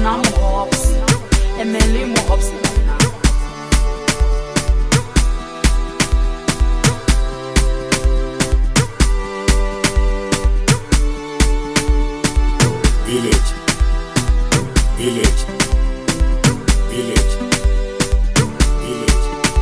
I'm hops, Emily hops. Village, village, village, village,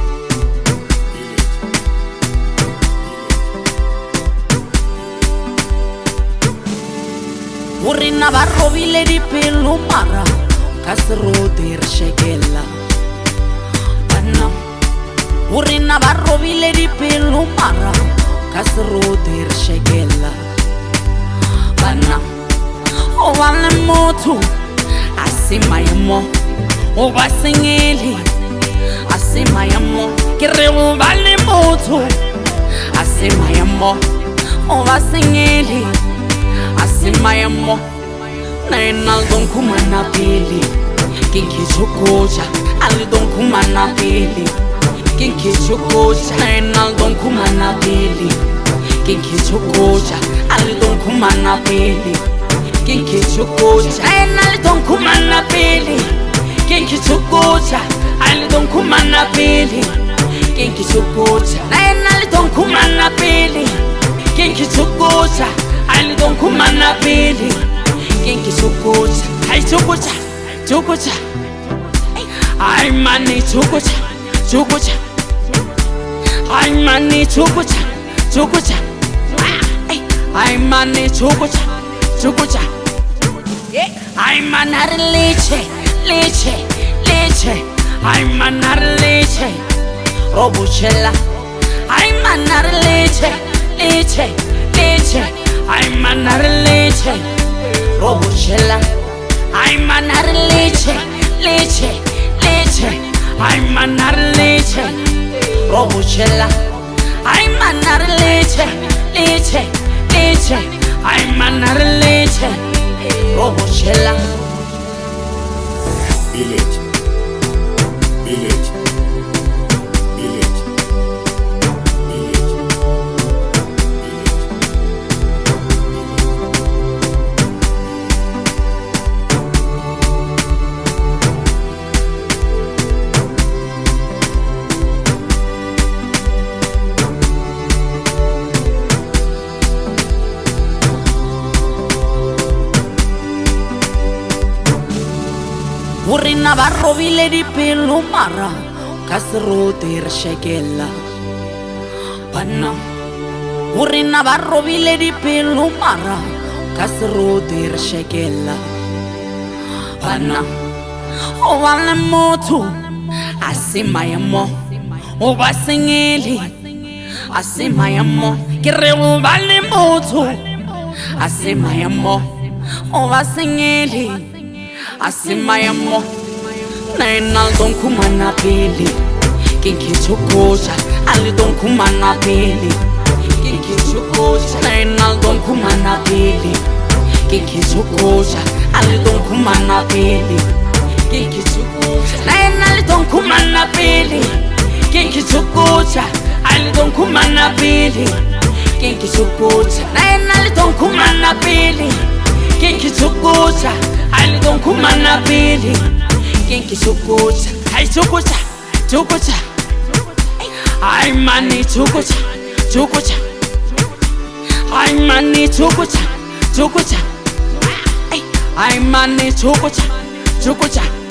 village. Urina barrovile di pelo mara, casro dir shekella. Anna. Urina barrovile di pelo mara, casro dir shekella. Anna. O wale motu, asima yamo. O basingeli, asima yamo. Kire o wale motu, asima yamo. O basingeli, asima yamo. Na enaldon kumana pili, kinki chokocha. Alidon kumana pili, kinki chokocha. Na enaldon kumana pili, kinki chokocha. Alidon kumana pili. Kinki chokocha, ainali don kumana pili. Kinki chokocha, ainali don kumana pili. Kinki chokocha, ainali don kumana pili. Kinki chokocha, ainali don kumana pili. Kinki chokocha, ai chokocha, chokocha. Ai mani chokocha, chokocha. Ai mani chokocha, chokocha. Ai mani chokocha, chokocha. Ay manar leche, leche, leche. Ay manar leche, robuchela. Ay manar leche, leche, leche. Ay manar leche, robuchela. Ay manar leche, leche, leche. Ay manar leche, robuchela. Ay manar leche, leche, leche. Ay manar leche, robuchela. Village, village, village, village, Urina barrovile di pelo mara, casro dir shekella. Panna. Urina barrovile di pelo mara, casro dir shekella. Panna. O wale motu, asima yamo. O basingeli, asima yamo. Kire o wale motu, asima yamo. O basingeli, asima yamo. Na enaldon kumana pili, kinki chokocha. Alidon kumana pili, kinki chokocha. Na enaldon kumana pili, kinki chokocha. Alidon kumana pili, kinki chokocha. Na enaldon kumana pili, kinki chokocha. Alidon kumana pili, kinki chokocha. Na enaldon kumana pili, kinki chokocha. Alidon kumana pili. Kinki chokocha, ai chokocha, chokocha. Ai mani chokocha, chokocha. Ai mani chokocha, chokocha. Ai mani chokocha, chokocha.